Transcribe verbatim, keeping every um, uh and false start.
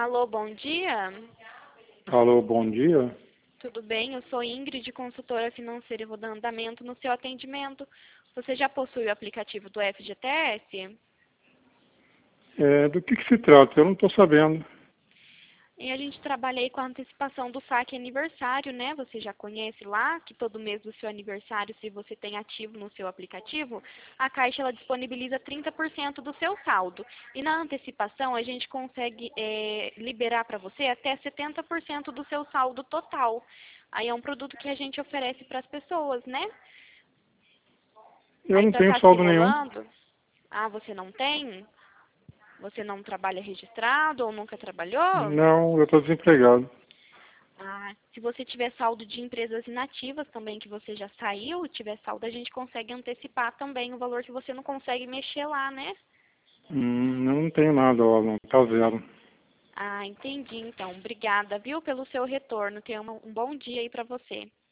Alô, bom dia. Alô, bom dia. Tudo bem? Eu sou Ingrid, consultora financeira e vou dar andamento no seu atendimento. Você já possui o aplicativo do F G T S? É, do que, que se trata? Eu não estou sabendo. E a gente trabalha aí com a antecipação do saque aniversário, né? Você já conhece lá que todo mês do seu aniversário, se você tem ativo no seu aplicativo, a Caixa ela disponibiliza trinta por cento do seu saldo. E na antecipação a gente consegue é, liberar para você até setenta por cento do seu saldo total. Aí é um produto que a gente oferece para as pessoas, né? Eu Aí não para tenho estar saldo nenhum. simulando, ah, você não tem? Você não trabalha registrado ou nunca trabalhou? Não, eu estou desempregado. Ah, se você tiver saldo de empresas inativas também, que você já saiu, tiver saldo, a gente consegue antecipar também o valor que você não consegue mexer lá, né? Hum, eu não tenho nada, ó, não, tá zero. Ah, entendi então. Obrigada, viu, pelo seu retorno. Tenha um um bom dia aí pra você.